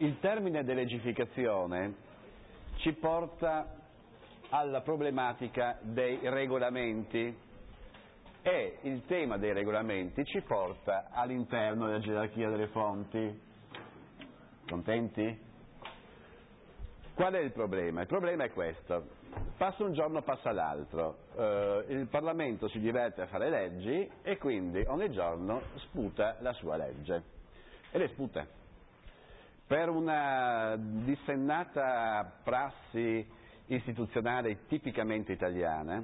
Il termine delegificazione ci porta alla problematica dei regolamenti e il tema dei regolamenti ci porta all'interno della gerarchia delle fonti. Contenti? Qual è il problema? Il problema è questo: passa un giorno, passa l'altro, il Parlamento si diverte a fare leggi e quindi ogni giorno sputa la sua legge e le sputa. Per una dissennata prassi istituzionale tipicamente italiana,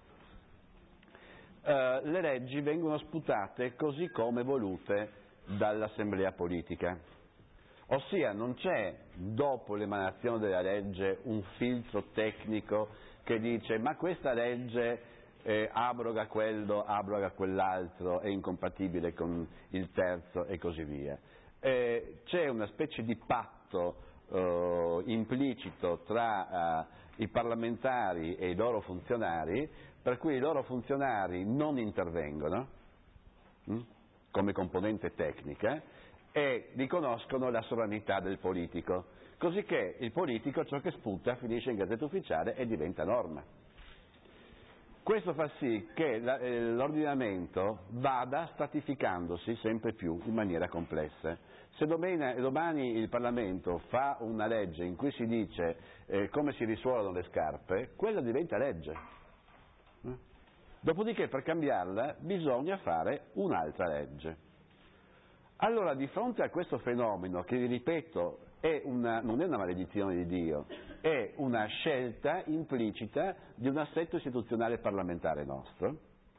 le leggi vengono sputate così come volute dall'assemblea politica, ossia non c'è dopo l'emanazione della legge un filtro tecnico che dice ma questa legge abroga quello, abroga quell'altro, è incompatibile con il terzo e così via. C'è una specie di patto implicito tra i parlamentari e i loro funzionari, per cui i loro funzionari non intervengono come componente tecnica e riconoscono la sovranità del politico, così che il politico ciò che sputa finisce in Gazzetta Ufficiale e diventa norma. Questo fa sì che l'ordinamento vada stratificandosi sempre più in maniera complessa. Se domani il Parlamento fa una legge in cui si dice come si risuolano le scarpe, quella diventa legge. Dopodiché per cambiarla bisogna fare un'altra legge. Allora di fronte a questo fenomeno, che vi ripeto non è una maledizione di Dio, è una scelta implicita di un assetto istituzionale parlamentare nostro,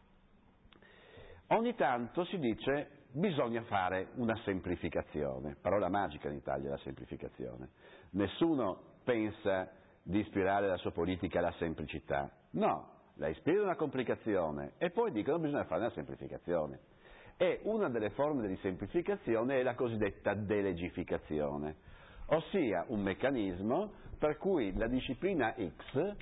ogni tanto si dice bisogna fare una semplificazione, parola magica in Italia la semplificazione. Nessuno pensa di ispirare la sua politica alla semplicità, no, la ispira una complicazione e poi dicono che bisogna fare una semplificazione. E una delle forme di semplificazione è la cosiddetta delegificazione, ossia un meccanismo per cui la disciplina X,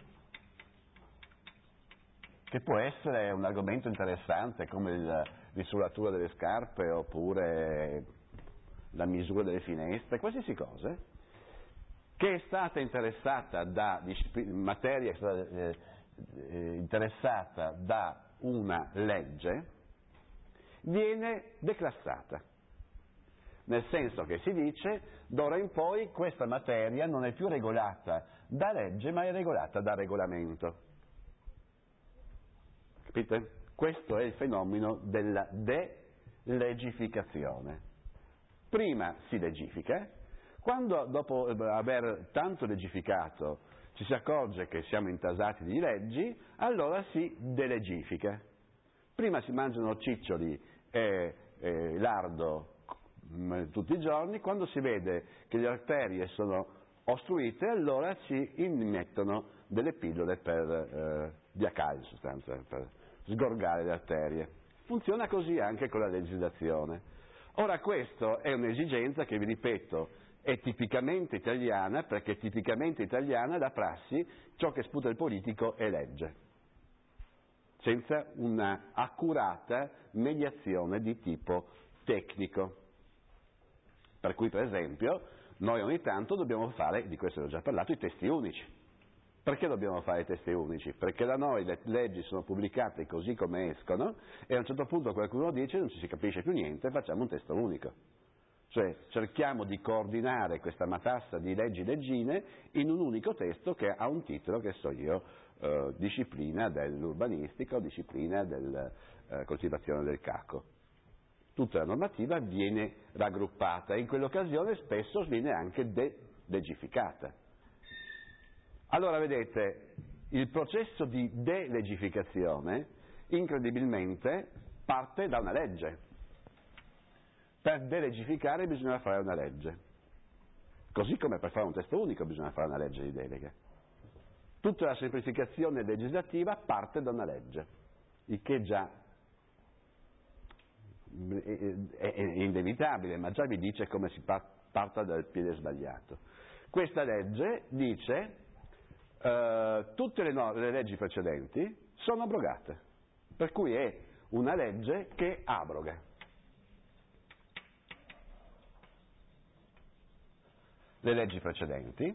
che può essere un argomento interessante come la risolatura delle scarpe oppure la misura delle finestre, qualsiasi cosa, che è stata interessata da materia, è stata interessata da una legge, viene declassata, nel senso che si dice d'ora in poi questa materia non è più regolata da legge ma è regolata da regolamento. Capite? Questo è il fenomeno della delegificazione. Prima si legifica, quando dopo aver tanto legificato ci si accorge che siamo intasati di leggi, allora si delegifica. Prima si mangiano ciccioli e lardo tutti i giorni, quando si vede che le arterie sono ostruite allora si immettono delle pillole per diacali in sostanza, per sgorgare le arterie. Funziona così anche con la legislazione. Ora questa è un'esigenza che vi ripeto è tipicamente italiana, perché tipicamente italiana la prassi, ciò che sputa il politico è legge, senza una accurata mediazione di tipo tecnico. Per cui per esempio noi ogni tanto dobbiamo fare, di questo ho già parlato, i testi unici. Perché dobbiamo fare i testi unici? Perché da noi le leggi sono pubblicate così come escono e a un certo punto qualcuno dice non ci si capisce più niente, facciamo un testo unico. Cioè cerchiamo di coordinare questa matassa di leggi leggine in un unico testo che ha un titolo, che so io, disciplina dell'urbanistica o disciplina della coltivazione del cacco. Tutta la normativa viene raggruppata e in quell'occasione spesso viene anche delegificata. Allora vedete, il processo di delegificazione incredibilmente parte da una legge. Per delegificare bisogna fare una legge, così come per fare un testo unico bisogna fare una legge di delega. Tutta la semplificazione legislativa parte da una legge, il che già è inevitabile, ma già vi dice come si parta dal piede sbagliato. Questa legge dice tutte le leggi precedenti sono abrogate, per cui è una legge che abroga. le leggi precedenti,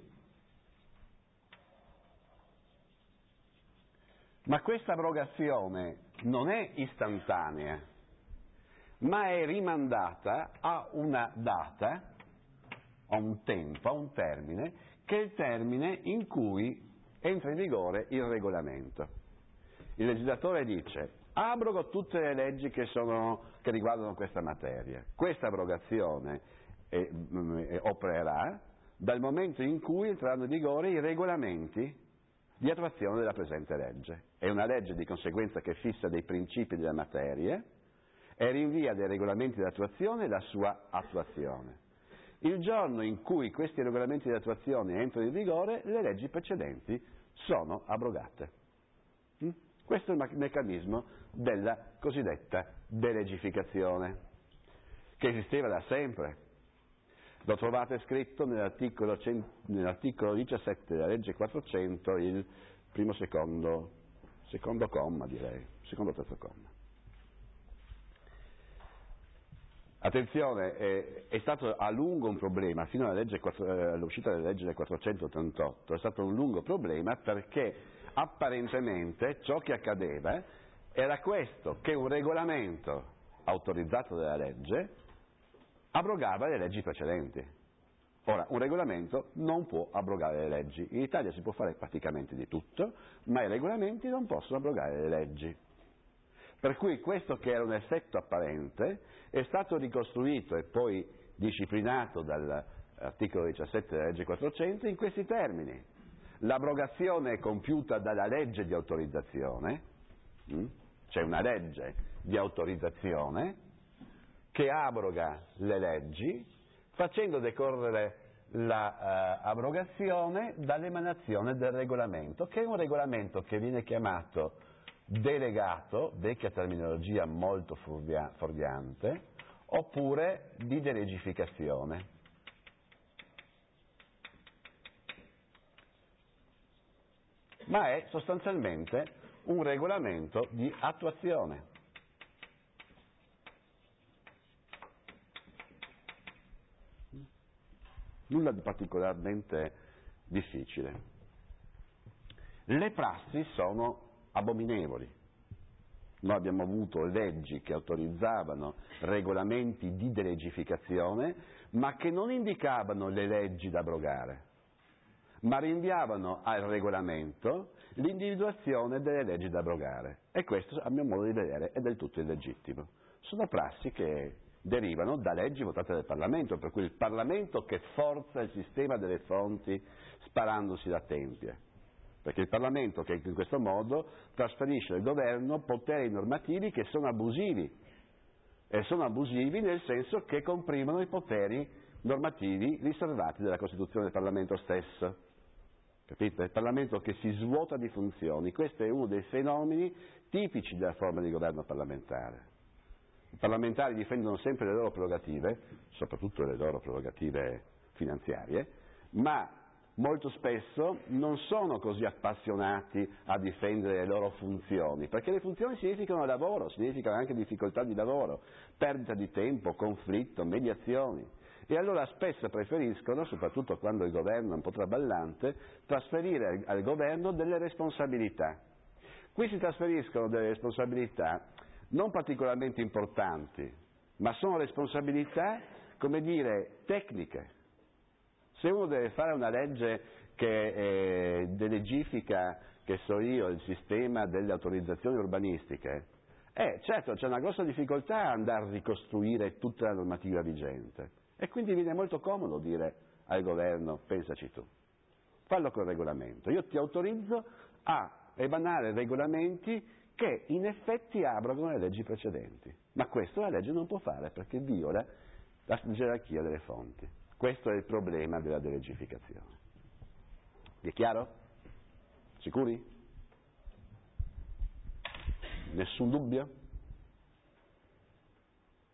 ma questa abrogazione non è istantanea, ma è rimandata a una data, a un tempo, a un termine, che è il termine in cui entra in vigore il regolamento. Il legislatore dice: abrogo tutte le leggi che riguardano questa materia. Questa abrogazione opererà dal momento in cui entreranno in vigore i regolamenti di attuazione della presente legge. È una legge di conseguenza che fissa dei principi della materia e rinvia dei regolamenti di attuazione la sua attuazione. Il giorno in cui questi regolamenti di attuazione entrano in vigore, le leggi precedenti sono abrogate. Questo è il meccanismo della cosiddetta delegificazione, che esisteva da sempre. Lo trovate scritto nell'articolo 17 della legge 400, il secondo comma, direi, secondo o terzo comma. Attenzione, è stato a lungo un problema, fino all'uscita della legge del 488, è stato un lungo problema perché apparentemente ciò che accadeva era questo, che un regolamento autorizzato dalla legge abrogava le leggi precedenti. Ora, un regolamento non può abrogare le leggi. In Italia si può fare praticamente di tutto, ma i regolamenti non possono abrogare le leggi. Per cui questo, che era un effetto apparente, è stato ricostruito e poi disciplinato dall'articolo 17 della legge 400 in questi termini. L'abrogazione è compiuta dalla legge di autorizzazione, c'è una legge di autorizzazione che abroga le leggi, facendo decorrere l'abrogazione dall'emanazione del regolamento, che è un regolamento che viene chiamato delegato, vecchia terminologia molto fuorviante, oppure di delegificazione. Ma è sostanzialmente un regolamento di attuazione. Nulla di particolarmente difficile. Le prassi sono abominevoli. Noi abbiamo avuto leggi che autorizzavano regolamenti di delegificazione, ma che non indicavano le leggi da abrogare, ma rinviavano al regolamento l'individuazione delle leggi da abrogare. E questo, a mio modo di vedere, è del tutto illegittimo. Sono prassi che derivano da leggi votate dal Parlamento, per cui il Parlamento che forza il sistema delle fonti sparandosi da tempie. Perché il Parlamento che in questo modo trasferisce al governo poteri normativi che sono abusivi, e sono abusivi nel senso che comprimono i poteri normativi riservati dalla Costituzione del Parlamento stesso. Capite? Il Parlamento che si svuota di funzioni, questo è uno dei fenomeni tipici della forma di governo parlamentare. I parlamentari difendono sempre le loro prerogative, soprattutto le loro prerogative finanziarie, ma molto spesso non sono così appassionati a difendere le loro funzioni, perché le funzioni significano lavoro, significano anche difficoltà di lavoro, perdita di tempo, conflitto, mediazioni. E allora spesso preferiscono, soprattutto quando il governo è un po' traballante, trasferire al governo delle responsabilità. Qui si trasferiscono delle responsabilità non particolarmente importanti, ma sono responsabilità, come dire, tecniche. Se uno deve fare una legge che delegifica, che so io, il sistema delle autorizzazioni urbanistiche, certo c'è una grossa difficoltà a andare a ricostruire tutta la normativa vigente e quindi viene molto comodo dire al governo: pensaci tu, fallo col regolamento, io ti autorizzo a emanare regolamenti che in effetti abrogano le leggi precedenti, ma questo la legge non può fare perché viola la gerarchia delle fonti. Questo è il problema della delegificazione. Vi è chiaro? Sicuri? Nessun dubbio?